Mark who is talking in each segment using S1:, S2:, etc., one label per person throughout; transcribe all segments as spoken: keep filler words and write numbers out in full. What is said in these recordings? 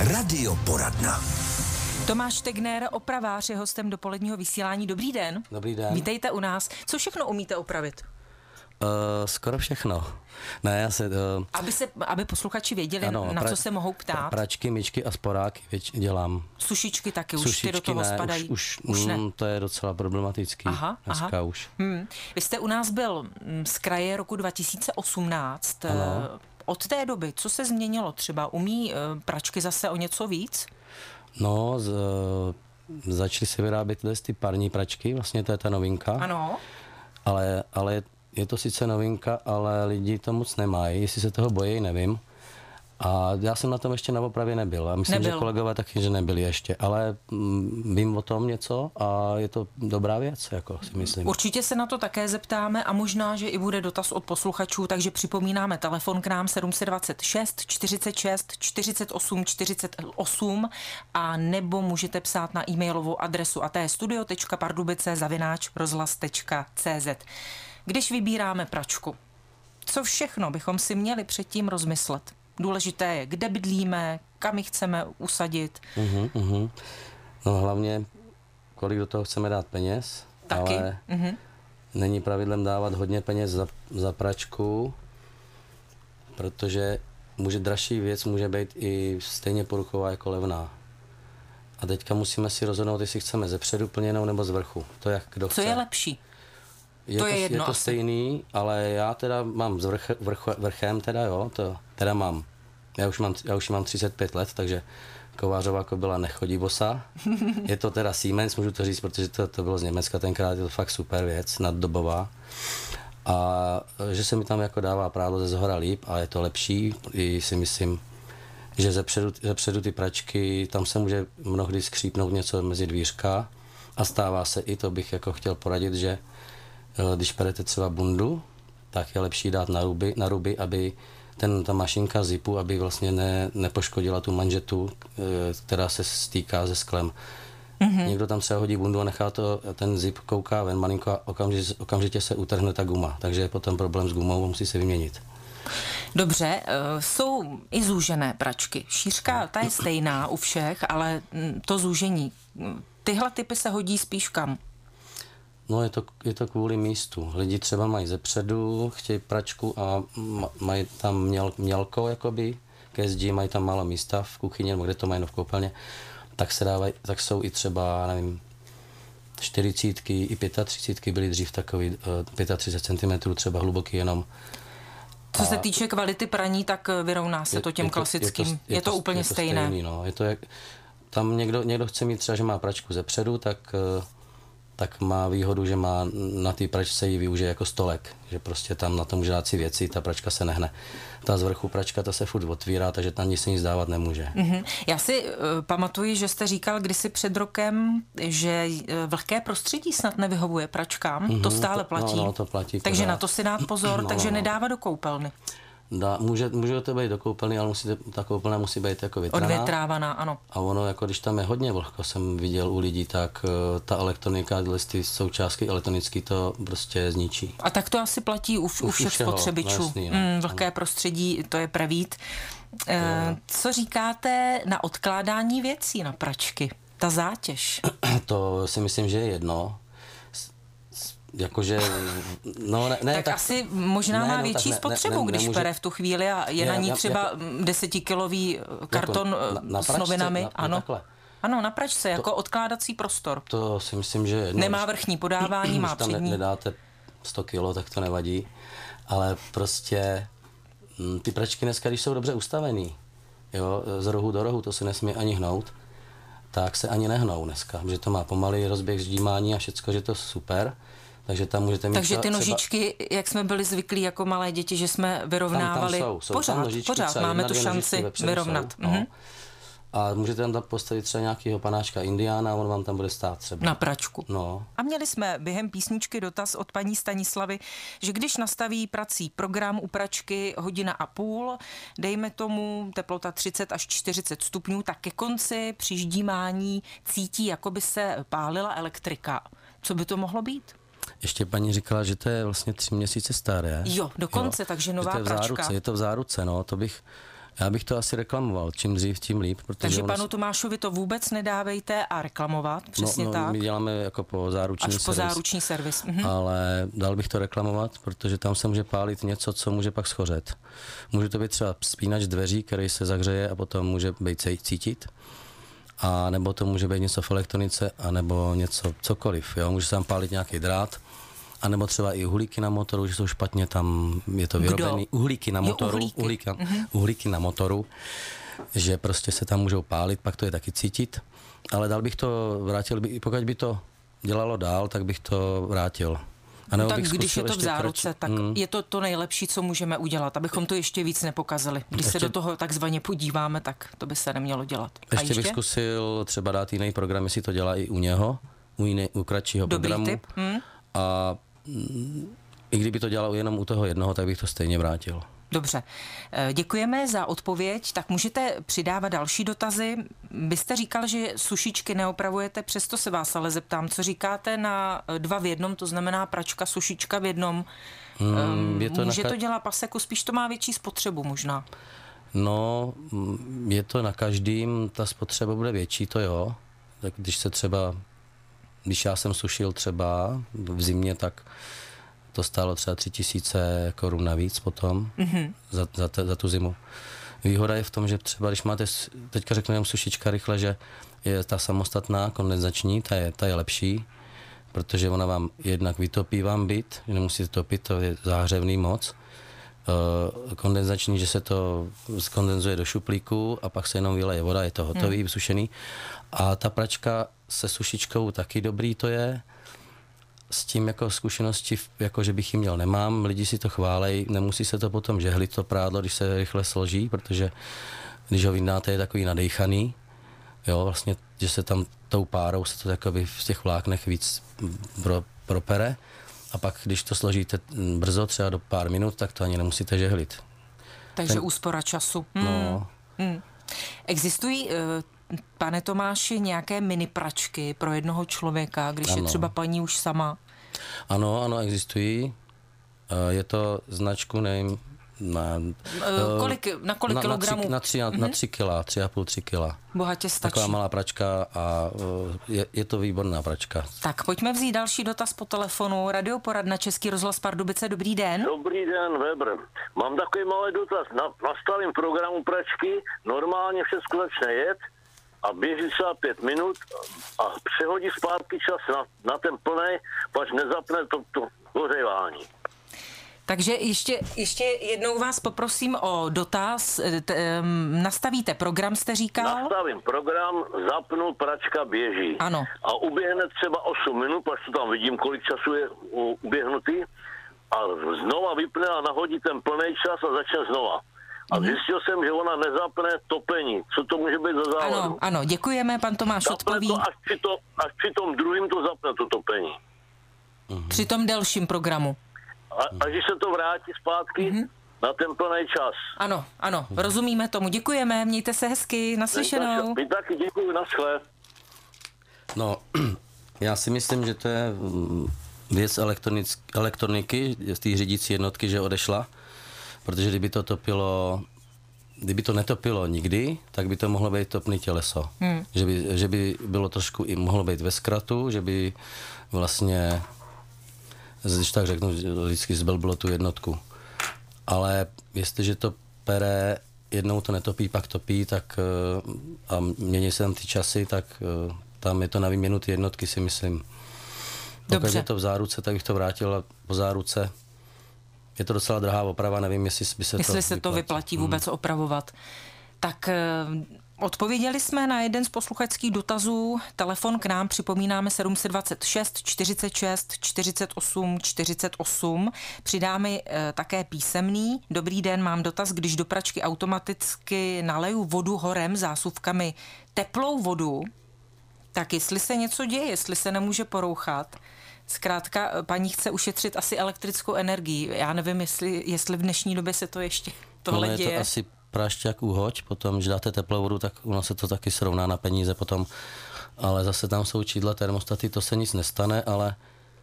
S1: Radioporadna.
S2: Tomáš Tegner, opravář, je hostem dopoledního vysílání. Dobrý den.
S3: Dobrý den.
S2: Vítejte u nás. Co všechno umíte opravit?
S3: Uh, skoro všechno. Ne, já se... Uh,
S2: aby, se, aby posluchači věděli, ano, na pra, co se mohou ptát.
S3: Pračky, myčky a sporáky věč, dělám.
S2: Sušičky taky,
S3: Sušičky
S2: už ty do toho
S3: ne,
S2: spadají?
S3: Už, už,
S2: už ne.
S3: Mm, to je docela problematický.
S2: Aha,
S3: dneska
S2: aha.
S3: už.
S2: Hmm. Vy jste u nás byl z kraje roku dva tisíce osmnáct.
S3: Ano.
S2: Od té doby, co se změnilo třeba? Umí pračky zase o něco víc?
S3: No, z, začaly se vyrábět tyhle ty parní pračky, vlastně to je ta novinka.
S2: Ano.
S3: Ale, ale je to sice novinka, ale lidi to moc nemají, jestli se toho bojí, nevím. A já jsem na tom ještě na opravě nebyl a myslím,
S2: nebyl.
S3: že kolegové taky, že nebyli ještě, ale mm, vím o tom něco a je to dobrá věc, jako si myslím.
S2: Určitě se na to také zeptáme a možná, že i bude dotaz od posluchačů, takže připomínáme telefon k nám sedm set dvacet šest čtyřicet šest čtyřicet osm čtyřicet osm a nebo můžete psát na e-mailovou adresu a to je studio tečka pardubice zavináč rozhlas tečka cé zet. Když vybíráme pračku, co všechno bychom si měli předtím rozmyslet? Důležité je, kde bydlíme, kam ji chceme usadit.
S3: Uh-huh, uh-huh. No hlavně, kolik do toho chceme dát peněz,
S2: taky.
S3: Ale
S2: uh-huh.
S3: není pravidlem dávat hodně peněz za, za pračku, protože může dražší věc může být i stejně poruchová jako levná. A teďka musíme si rozhodnout, jestli chceme ze předu plněnou nebo z vrchu. To jak kdo chce.
S2: Co je lepší?
S3: Je
S2: to
S3: to,
S2: je jedno
S3: je to
S2: asi.
S3: stejný, ale já teda mám s vrch, vrch, vrchem teda jo, to teda mám. Já už mám, já už mám třicet pět let, takže kovářová kobyla nechodí bosa. Je to teda Siemens, můžu to říct, protože to, to bylo z Německa tenkrát, je to fakt super věc, naddobová. A že se mi tam jako dává prádlo ze zhora líp a je to lepší, i si myslím, že zepředu, zepředu ty pračky, tam se může mnohdy skřípnout něco mezi dvířka a stává se i, to bych jako chtěl poradit, že když perete třeba bundu, tak je lepší dát na ruby, na ruby, aby ten, ta mašinka zipu, aby vlastně ne, nepoškodila tu manžetu, která se stýká se sklem. Mm-hmm. Někdo tam se hodí bundu a nechá to, ten zip kouká ven malinko a okamžitě, okamžitě se utrhne ta guma, takže je potom problém s gumou, musí se vyměnit.
S2: Dobře, jsou i zúžené pračky. Šířka, ta je stejná u všech, ale to zúžení, tyhle typy se hodí spíš kam?
S3: No je to, je to kvůli místu. Lidi třeba mají zepředu, chtějí pračku a mají tam měl, mělko jakoby, ke zdi, mají tam málo místa v kuchyni, nebo kde to mají no v koupelně, tak se dávají, tak jsou i třeba, nevím, čtyřicítky, i pětatřicítky byly dřív takový, třicet pět centimetrů třeba hluboký jenom.
S2: Co a se týče kvality praní, tak vyrovná se
S3: je,
S2: to těm
S3: je to,
S2: klasickým, je to, je to, je to úplně
S3: je to
S2: stejné.
S3: Stejný, no. Je to jak, tam někdo, někdo chce mít třeba, že má pračku zepředu, tak tak má výhodu, že má na té pračce ji využije jako stolek, že prostě tam na to může dát si věci, ta pračka se nehne. Ta z vrchu pračka, ta se furt otvírá, takže tam nic se nic dávat nemůže.
S2: Mm-hmm. Já si uh, pamatuji, že jste říkal kdysi před rokem, že vlhké prostředí snad nevyhovuje pračkám, mm-hmm, to stále platí.
S3: No, no, to platí.
S2: Takže
S3: pořád.
S2: na to si dát pozor, no, takže no. Nedávat do koupelny.
S3: Dá, může, může to být do koupelny, ale musí, ta koupelna musí být jako větraná.
S2: Odvětrávaná, ano.
S3: A ono, jako když tam je hodně vlhko, jsem viděl u lidí, tak uh, ta elektronika, ty součástky elektronické to prostě zničí.
S2: A tak to asi platí u, u všech všeho, spotřebičů. No, jasný, no. mm, vlhké prostředí, to je prevít. E, co říkáte na odkládání věcí na pračky? Ta zátěž.
S3: To si myslím, že je jedno. Jakože, no ne, ne
S2: tak, tak asi možná ne, má větší no, spotřebu, ne, ne, když nemůže... pere v tu chvíli a je, je na ní já, třeba jako, desetikilový karton jako na, na pračce, s novinami.
S3: Na,
S2: ano.
S3: Takhle.
S2: Ano, na pračce,
S3: to,
S2: jako odkládací prostor.
S3: To si myslím, že... No,
S2: nemá vrchní podávání, má přední.
S3: Když tam nedáte sto kilo, tak to nevadí. Ale prostě ty pračky dneska, když jsou dobře ustavený, jo, z rohu do rohu, to se nesmí ani hnout, tak se ani nehnou dneska, že to má pomalý rozběh ždímání a všecko, že to je super. Takže tam můžete mít
S2: Takže ty
S3: třeba,
S2: nožičky, jak jsme byli zvyklí jako malé děti, že jsme vyrovnávali,
S3: tam, tam jsou, jsou
S2: pořád,
S3: tam nožičky,
S2: pořád máme tu šanci vyrovnat.
S3: Jsou, no. A můžete tam postavit třeba nějakého panáčka Indiána a on vám tam bude stát třeba.
S2: Na pračku.
S3: No.
S2: A měli jsme během písničky dotaz od paní Stanislavy, že když nastaví prací program u pračky hodina a půl, dejme tomu teplota třicet až čtyřicet stupňů, tak ke konci při ždímání cítí, jako by se pálila elektrika. Co by to mohlo být?
S3: Ještě paní říkala, že to je vlastně tři měsíce staré.
S2: Jo, dokonce, jo. Takže nová
S3: je to v
S2: pračka.
S3: Záruce, je to v záruce, no, to bych, Já bych to asi reklamoval, čím dřív, tím líp.
S2: Takže panu Tomášovi to vůbec nedávejte a reklamovat, přesně
S3: no, no,
S2: tak?
S3: my děláme jako po záruční
S2: Až
S3: servis.
S2: po záruční servis. Mhm.
S3: Ale dal bych to reklamovat, protože tam se může pálit něco, co může pak schořet. Může to být třeba spínač dveří, který se zahřeje a potom může být cítit. A nebo to může být něco v elektronice, anebo něco cokoliv. Jo? Může se tam pálit nějaký drát, a nebo třeba i uhlíky na motoru, že jsou špatně, tam je to vyrobený.
S2: Kdo?
S3: Uhlíky na motoru,
S2: jo, uhlíky.
S3: Uhlíka,
S2: mm-hmm.
S3: uhlíky na motoru, že prostě se tam můžou pálit, pak to je taky cítit. Ale dal bych to, vrátil by, pokud by to dělalo dál, tak bych to vrátil. A
S2: no tak když je to v záruce,
S3: krač...
S2: tak hmm. je to to nejlepší, co můžeme udělat, abychom to ještě víc nepokazili. Když ještě... se do toho takzvaně podíváme, tak to by se nemělo dělat. A
S3: ještě, ještě bych zkusil třeba dát jiný program, jestli to dělá i u něho, u, jiný, u kratšího
S2: Dobrý
S3: programu.
S2: Tip. Hmm.
S3: A i kdyby to dělal jenom u toho jednoho, tak bych to stejně vrátil.
S2: Dobře, děkujeme za odpověď. Tak můžete přidávat další dotazy. Byste říkal, že sušičky neopravujete, přesto se vás ale zeptám, co říkáte na dva v jednom, to znamená pračka, sušička v jednom. Hmm, je to Může ka... to dělat paseku, spíš to má větší spotřebu možná.
S3: No, je to na každým, ta spotřeba bude větší, to jo. Tak když se třeba, když já jsem sušil třeba v zimě, tak to stálo třeba tři tisíce korun navíc potom mm-hmm. za, za, te, za tu zimu. Výhoda je v tom, že třeba když máte, teďka řeknu jenom sušička rychle, že je ta samostatná kondenzační, ta je, ta je lepší, protože ona vám jednak vytopí vám byt, že nemusíte topit, to je záhřevný moc. Uh, kondenzační, že se to skondenzuje do šuplíku a pak se jenom vyleje voda, je to hotový, mm. sušený. A ta pračka se sušičkou taky dobrý to je. S tím jako zkušenosti, jako že bych ji měl, nemám. Lidi si to chválej, nemusí se to potom žehlit, to prádlo, když se rychle složí, protože když ho vyndáte, je takový nadejchaný. Jo, vlastně, že se tam tou párou se to takový v těch vláknech víc pro, propere. A pak, když to složíte brzo, třeba do pár minut, tak to ani nemusíte žehlit.
S2: Takže Ten... úspora času. Hmm.
S3: No.
S2: Hmm. Existují... Uh... Pane Tomáši, nějaké mini pračky pro jednoho člověka, když ano. je třeba paní už sama?
S3: Ano, ano, existují. Je to značku, nevím, na,
S2: kolik, na kolik
S3: na,
S2: kilogramů?
S3: Na tři, na, mm-hmm. na tři kila, tři a půl, tři kila.
S2: Bohatě stačí.
S3: Taková malá pračka a je, je to výborná pračka.
S2: Tak pojďme vzít další dotaz po telefonu. Radioporadna Český rozhlas Pardubice, dobrý den.
S1: Dobrý den, Weber. Mám takový malý dotaz. Na, na stálém programu pračky normálně všechno začne jet a běží třeba pět minut a přehodí zpátky čas na, na ten plnej, pač nezapne to, to hořevání.
S2: Takže ještě, ještě jednou vás poprosím o dotaz. T, um, nastavíte program, jste říkal?
S1: Nastavím program, zapnu, pračka běží.
S2: Ano.
S1: A uběhne třeba osm minut, pač to tam vidím, kolik času je uběhnutý. A znova vypne a nahodí ten plnej čas a začne znova. A zjistil jsem, že ona nezapne topení. Co to může být za závadu?
S2: Ano, ano, děkujeme, pan Tomáš
S1: zapne
S2: odpoví.
S1: To až, při to, až při tom druhým to zapne to topení.
S2: Uh-huh. Při tom delším programu.
S1: A, a když se to vrátí zpátky uh-huh. na ten plný čas.
S2: Ano, ano, uh-huh. rozumíme tomu. Děkujeme, mějte se hezky, naslyšenou.
S1: My taky děkuji, naschle.
S3: No, já si myslím, že to je věc elektroniky, z té řídící jednotky, že odešla. Protože kdyby to topilo, kdyby to netopilo nikdy, tak by to mohlo být topný těleso. Hmm. Že, by, že by bylo trošku i mohlo být ve zkratu, že by vlastně, když tak řeknu, vždycky zblblo tu jednotku. Ale jestliže to pere, jednou to netopí, pak topí, tak a mění se tam ty časy, tak tam je to na výměnu ty jednotky, si myslím. Pokud je to v záruce, tak bych to vrátil po záruce. Je to docela drahá oprava, nevím, jestli by se
S2: jestli
S3: to
S2: se
S3: vyplatí.
S2: to vyplatí vůbec hmm. opravovat. Tak odpověděli jsme na jeden z posluchačských dotazů. Telefon k nám připomínáme sedm dva šest, čtyřicet šest, čtyřicet osm, čtyřicet osm. Přidáme e, také písemný. Dobrý den, mám dotaz, když do pračky automaticky naleju vodu horem zásuvkami teplou vodu, tak jestli se něco děje, jestli se nemůže porouchat. Zkrátka, paní chce ušetřit asi elektrickou energii. Já nevím, jestli, jestli v dnešní době se to ještě tohle
S3: no,
S2: děje.
S3: Je to asi prášťák úhoď, potom, když dáte teplou vodu, tak ono se to taky srovná na peníze potom. Ale zase tam jsou čidla, termostaty, to se nic nestane, ale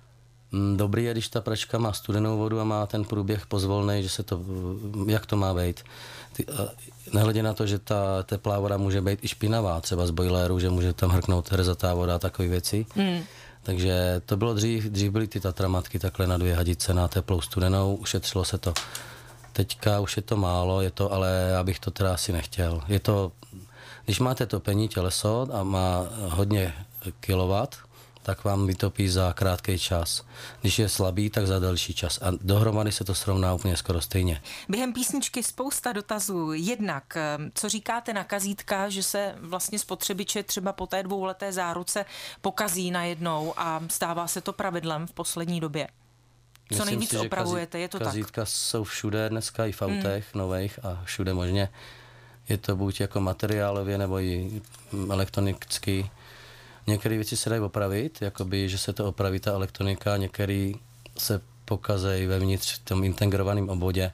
S3: Dobrý je, když ta pračka má studenou vodu a má ten průběh pozvolnej, že se to, jak to má být. Ty, nehledě na to, že ta teplá voda může být i špinavá, třeba z bojléru, že může tam hrknout hrzatá voda a takové věci. Mm. Takže to bylo dřív, dřív byly ty tatramatky takhle na dvě hadice na teplou studenou, ušetřilo se to. Teďka už je to málo, je to, ale já bych to teda asi nechtěl. Je to, když máte topení těleso a má hodně kilowatt, tak vám vytopí za krátký čas. Když je slabý, tak za delší čas. A dohromady se to srovná úplně skoro stejně.
S2: Během písničky spousta dotazů. Jednak, co říkáte na kazítka, že se vlastně spotřebiče třeba po té dvouleté záruce pokazí najednou a stává se to pravidlem v poslední době? Co
S3: Myslím
S2: nejvíc
S3: si,
S2: opravujete, je to
S3: kazítka
S2: tak?
S3: Kazítka jsou všude dneska i v autech hmm. nových a všude možně. Je to buď jako materiálově nebo i elektronicky. Některé věci se dají opravit, jakoby, že se to opraví ta elektronika, některé se pokazejí vevnitř v tom integrovaném obvodě,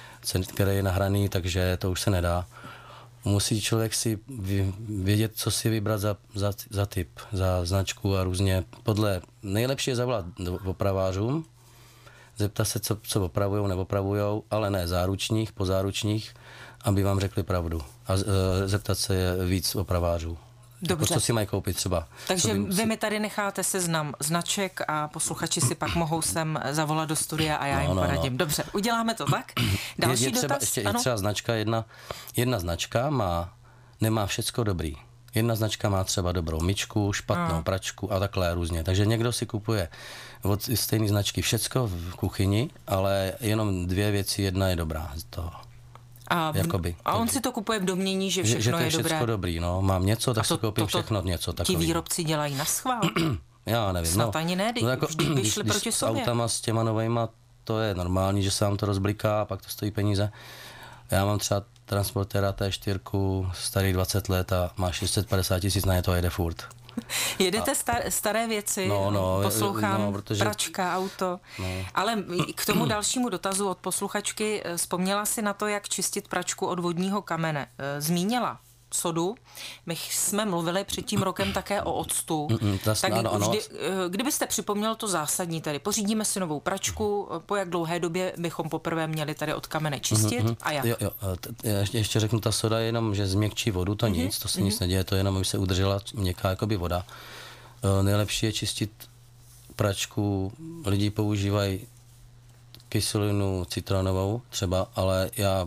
S3: který je nahraný, takže to už se nedá. Musí člověk si vědět, co si vybrat za, za, za typ, za značku a různě. Podle nejlepší je zavolat opravářům, zeptat se, co, co opravujou, neopravujou, ale ne záručních, pozáručních, aby vám řekli pravdu. A zeptat se víc opravářů.
S2: Dobře.
S3: Jako, co si mají koupit třeba.
S2: Takže
S3: vy,
S2: vy mi tady necháte seznam značek a posluchači si pak mohou sem zavolat do studia a já
S3: no,
S2: jim
S3: no,
S2: poradím.
S3: no.
S2: Dobře, uděláme to tak. Další
S3: je, je třeba,
S2: dotaz.
S3: ještě
S2: Ano?
S3: je třeba značka, jedna, jedna značka má, nemá všecko dobrý. Jedna značka má třeba dobrou myčku, špatnou no. pračku a takhle různě. Takže někdo si kupuje od stejné značky všecko v kuchyni, ale jenom dvě věci, jedna je dobrá z toho.
S2: A,
S3: Jakoby,
S2: a on
S3: takže,
S2: si to kupuje v domnění, že všechno
S3: že, že to je,
S2: je dobré.
S3: Všechno dobrý, no. Mám něco, tak
S2: to,
S3: si koupím
S2: to, to,
S3: všechno něco takový.
S2: Ti výrobci dělají na schvál?
S3: Já nevím.
S2: Snad
S3: no.
S2: ani ne,
S3: no jako,
S2: vždy by šli
S3: když,
S2: proti
S3: když
S2: sobě.
S3: S autama s těma novejma, to je normální, že se vám to rozbliká a pak to stojí peníze. Já mám třeba transportéra té čtyři, starý dvacet let a má šest set padesát tisíc, na ně to jede furt.
S2: Jedete star, staré věci,
S3: no, no,
S2: poslouchám,
S3: no, protože,
S2: pračka, auto,
S3: no.
S2: Ale k tomu dalšímu dotazu od posluchačky, vzpomněla si na to, jak čistit pračku od vodního kamene. Zmínila sodu, my jsme mluvili před tím rokem také o octu,
S3: Mm, tas,
S2: tak
S3: ano, ano.
S2: Vždy, kdybyste připomněl to zásadní, tedy pořídíme si novou pračku, po jak dlouhé době bychom poprvé měli tady od kamene čistit mm-hmm. a jak?
S3: Jo, jo, ještě, ještě řeknu, ta soda je jenom, že změkčí vodu, to mm-hmm. nic, to se mm-hmm. nic neděje, to jenom, aby se udržela měkká jakoby voda. Nejlepší je čistit pračku, lidi používají kyselinu citronovou třeba, ale já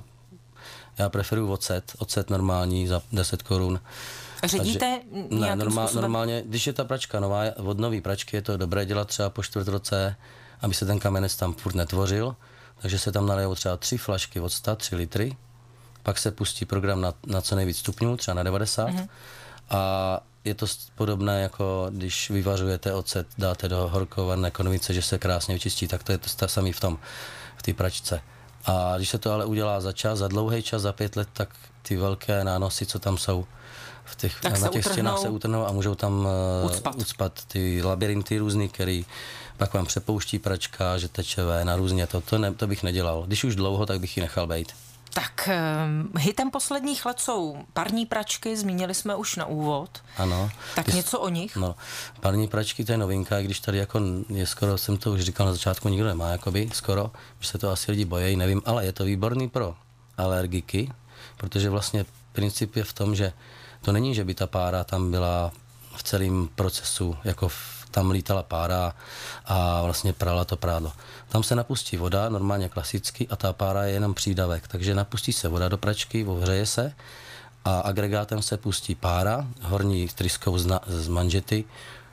S3: Já preferuji ocet, ocet normální za deset korun.
S2: Ředíte
S3: Takže, ne, normál, normálně, když je ta pračka nová, od nový pračky je to dobré dělat třeba po čtvrt roce, aby se ten kamenec tam furt netvořil, takže se tam nalejou třeba tři flašky octa, tři litry, pak se pustí program na, na co nejvíc stupňů, třeba na devadesát mm-hmm. a je to podobné, jako když vyvařujete ocet, dáte do horkované konvice, že se krásně vyčistí, tak to je to samý v tom, v té pračce. A když se to ale udělá za čas, za dlouhý čas, za pět let, tak ty velké nánosy, co tam jsou v těch, na těch utrhnou, stěnách, se utrhnou a můžou tam ucpat, ucpat ty labirinty různý, který pak vám přepouští pračka, že teče ven a různě. To, to, ne, to bych nedělal. Když už dlouho, tak bych ji nechal bejt.
S2: Tak hitem posledních let jsou parní pračky, zmínili jsme už na úvod.
S3: Ano.
S2: Tak
S3: Když,
S2: něco o nich?
S3: No, parní pračky, to je novinka, když tady jako je skoro, jsem to už říkal na začátku, nikdo nemá, jakoby skoro, že se to asi lidi bojí, nevím, ale je to výborný pro alergiky, protože vlastně princip je v tom, že to není, že by ta pára tam byla v celém procesu, jako v, tam lítala pára a vlastně prala to prádlo. Tam se napustí voda, normálně klasicky, a ta pára je jenom přídavek. Takže napustí se voda do pračky, ohřeje se a agregátem se pustí pára, horní tryskou z, na, z manžety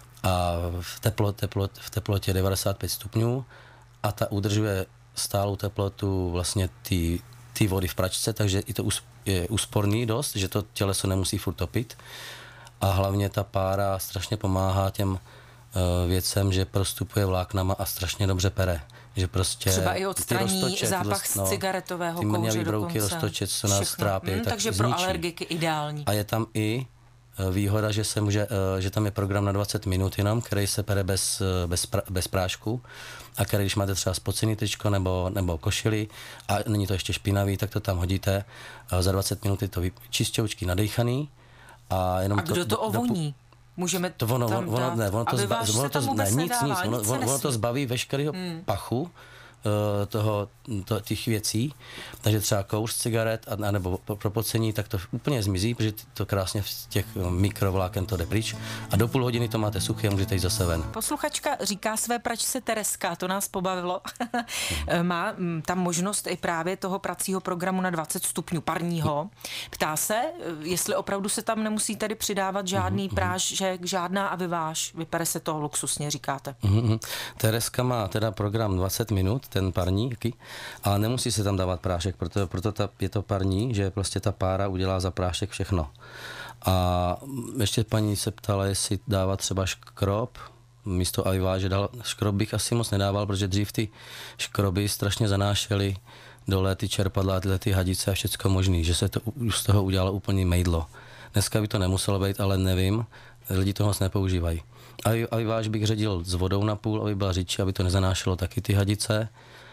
S3: a v, teplo, teplo, v teplotě devadesát pět stupňů a ta udržuje stálou teplotu vlastně ty vody v pračce, takže i to je úsporný dost, že to těleso nemusí furt topit. A hlavně ta pára strašně pomáhá těm uh, věcem, že prostupuje vláknama a strašně dobře pere. Že prostě
S2: třeba i odstraní
S3: roztoček,
S2: zápach z
S3: no,
S2: cigaretového
S3: ty
S2: kouře
S3: brouky,
S2: dokonce.
S3: roztočet, co nás trápí,
S2: hmm,
S3: tak
S2: takže
S3: zničí.
S2: pro alergiky ideální.
S3: A je tam i uh, výhoda, že se může, uh, že tam je program na dvacet minut jenom, který se pere bez, uh, bez, pra, bez prášku a který, když máte třeba spocený tričko nebo, nebo košili a není to ještě špinavý, tak to tam hodíte. Uh, za dvacet minut je to čisťoučky nadejchaný. A, jenom
S2: a kdo to, to ovoní? můžeme
S3: to ono,
S2: tam
S3: ono,
S2: dát?
S3: ne, ono to, zba, ono to ne, nic,
S2: nedává,
S3: nic, ono,
S2: nic
S3: ono, ono to zbaví veškerého hmm. pachu, toho, to, těch věcí, takže třeba kouř cigaret a, a nebo propocení, tak to úplně zmizí, protože to krásně z těch mikrovláken to jde pryč a do půl hodiny to máte suchý a můžete jít zase ven.
S2: Posluchačka říká své pračce Tereska, to nás pobavilo. Má tam možnost i právě toho pracího programu na dvacet stupňů parního. Ptá se, jestli opravdu se tam nemusí tedy přidávat žádný mm-hmm. prášek, žádná a vyváž. Vypere se to luxusně, říkáte.
S3: Mm-hmm. Tereska má teda program dvacet minut, ten parní, ale nemusí se tam dávat prášek, proto, proto ta, je to parní, že prostě ta pára udělá za prášek všechno. A ještě paní se ptala, jestli dávat třeba škrob, místo aviváže dal, škrob bych asi moc nedával, protože dřív ty škroby strašně zanášely dole ty čerpadla, tyhle ty hadice a všecko možný, že se to už z toho udělalo úplně mejdlo. Dneska by to nemuselo být, ale nevím, lidi to moc nepoužívají. Aviváž bych ředil s vodou na půl, aby byla řidčí, aby to nezanášelo taky ty hadice.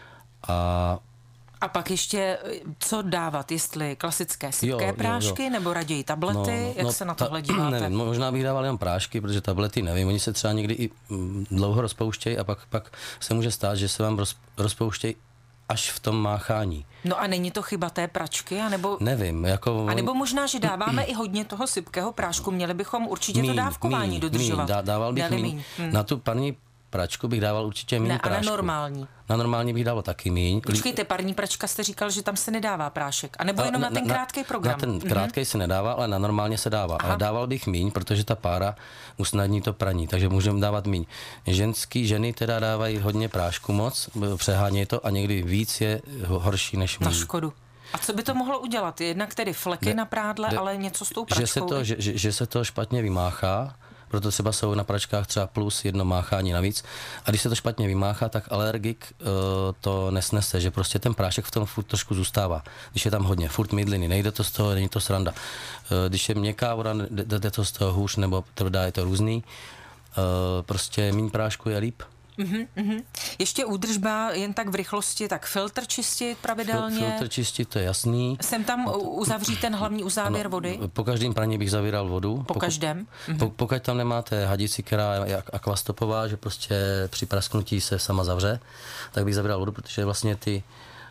S3: A,
S2: a pak ještě, co dávat, jestli klasické sypké jo, prášky, jo, jo. nebo raději tablety, no, jak
S3: no,
S2: se na
S3: ta,
S2: tohle díváte?
S3: Nevím, možná bych dával jen prášky, protože tablety nevím, oni se třeba někdy i dlouho rozpouštějí a pak, pak se může stát, že se vám roz, rozpouštějí až v tom máchání.
S2: No a není to chyba té pračky, anebo...
S3: Nevím, jako...
S2: A nebo možná, že dáváme i hodně toho sypkého prášku, měli bychom určitě míň, to dávkování míň, dodržovat.
S3: Míň, dá, dával bych míň. míň. Hmm. Na tu parní pračku bych dával určitě míň
S2: ne,
S3: prášku.
S2: Ne, a na normální.
S3: Na normální bych dával taky míň.
S2: Počkejte, parní pračka jste říkal, že tam se nedává prášek. A nebo jenom na, na ten krátký program?
S3: Na ten krátký mm-hmm. se nedává, ale na normálně se dává. Aha. Ale dával bych míň, protože ta pára usnadní to praní, takže můžeme dávat míň. Ženský ženy teda dávají hodně prášku moc, přehánějí to a někdy víc je horší než míň.
S2: Na škodu. A co by to mohlo udělat? Jednak tedy fleky de, na prádle, de, ale něco s tou pračkou?
S3: Že se to, že, že, že se to špatně vymáchá, proto třeba jsou na pračkách třeba plus jedno máchání navíc. A když se to špatně vymáchá, tak alergik uh, to nesnese, že prostě ten prášek v tom furt trošku zůstává. Když je tam hodně, furt mydliny, nejde to z toho, není to sranda. Uh, když je měkká voda, jde to z toho hůř, nebo tvrdá, je to různý. Uh, prostě míň prášku je líp.
S2: Uhum, uhum. Ještě údržba jen tak v rychlosti, tak filtr čistit pravidelně.
S3: Filtr čistit, to je jasný.
S2: Sem tam uzavřít ten hlavní uzávěr ano, vody?
S3: Po každém praní bych zavíral vodu.
S2: Po pokud, každém?
S3: Po, pokud tam nemáte hadici, která je akvastopová, že prostě při prasknutí se sama zavře, tak bych zavíral vodu, protože vlastně ty,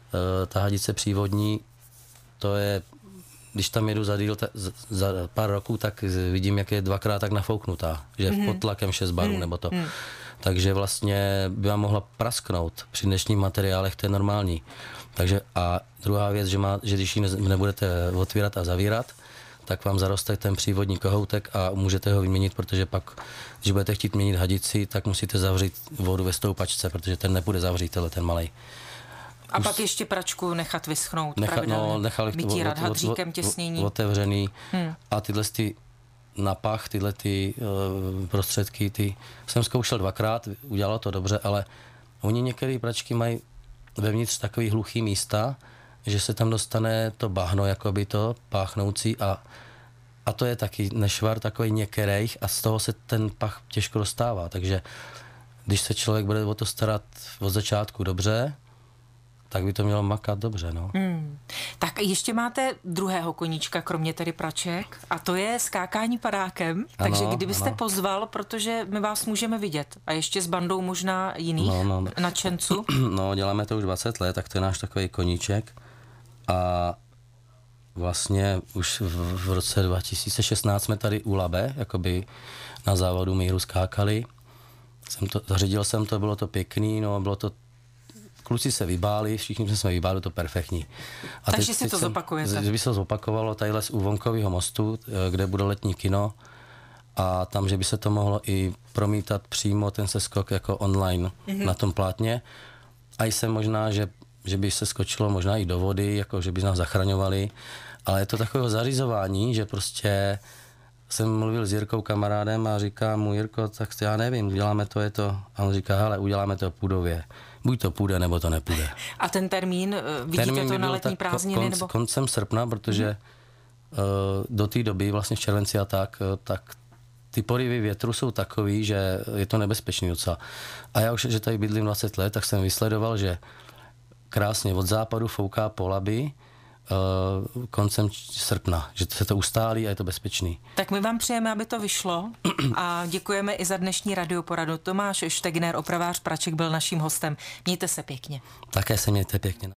S3: ta hadice přívodní, to je, když tam jedu za díl, ta, za pár roků, tak vidím, jak je dvakrát tak nafouknutá, že mm-hmm. pod tlakem šest barů mm-hmm. nebo to. Mm. Takže vlastně by vám mohla prasknout. Při dnešních materiálech to je normální. Takže a druhá věc, že, má, že když ji nebudete otvírat a zavírat, tak vám zaroste ten přívodní kohoutek a můžete ho vyměnit, protože pak, když budete chtít měnit hadici, tak musíte zavřít vodu ve stoupačce, protože ten nepůjde zavřít, tenhle ten malej.
S2: A Us... pak ještě pračku nechat vyschnout
S3: Necha,
S2: pravidelně.
S3: No, nechali
S2: Mytí rad hadříkem, těsnění.
S3: Otevřený. Hmm. A tyhle ty na pach, tyhle ty uh, prostředky, ty jsem zkoušel dvakrát, udělalo to dobře, ale oni některé pračky mají vevnitř takový hluchý místa, že se tam dostane to bahno, jakoby to páchnoucí a, a to je taky nešvar takový některých a z toho se ten pach těžko dostává, takže když se člověk bude o to starat od začátku dobře, tak by to mělo makat dobře, no.
S2: Hmm. Tak ještě máte druhého koníčka, kromě tedy praček, a to je skákání padákem. Ano, takže kdybyste ano. pozval, protože my vás můžeme vidět, a ještě s bandou možná jiných no, no, no. nadšenců.
S3: No, děláme to už dvacet let, tak to je náš takový koníček. A vlastně už v, v roce dva tisíce šestnáct jsme tady u Labe, jakoby na závodu míru skákali. Jsem to, zařídil jsem to, bylo to pěkný, no, bylo to kluci se vybáli, všichni jsme se vybáli, to perfektní.
S2: A takže si to jsem, zopakujete.
S3: Že by se to zopakovalo tadyhle z Úvonkového mostu, kde bude letní kino a tam, že by se to mohlo i promítat přímo ten seskok jako online mm-hmm. na tom plátně. A jsem možná, že, že by se skočilo možná i do vody, jako že by nás zachraňovali, ale je to takové zařizování, že prostě jsem mluvil s Jirkou kamarádem a říká mu, Jirko, tak já nevím, uděláme to, je to. A on říká, hele, uděláme to půdově. Buď to půjde, nebo to nepůjde.
S2: A ten termín, vidíte termín to na letní prázdniny?
S3: Konc,
S2: nebo?
S3: Koncem srpna, protože mm. uh, do té doby, vlastně v červenci a tak, uh, tak ty porivy větru jsou takový, že je to nebezpečný docela. A já už, že tady bydlím dvacet let, tak jsem vysledoval, že krásně od západu fouká po Labi, uh, koncem srpna, že se to ustálí a je to bezpečný.
S2: Tak my vám přejeme, aby to vyšlo a děkujeme i za dnešní radioporadu. Tomáš Štegner, opravář praček, byl naším hostem. Mějte se pěkně.
S3: Také se mějte pěkně.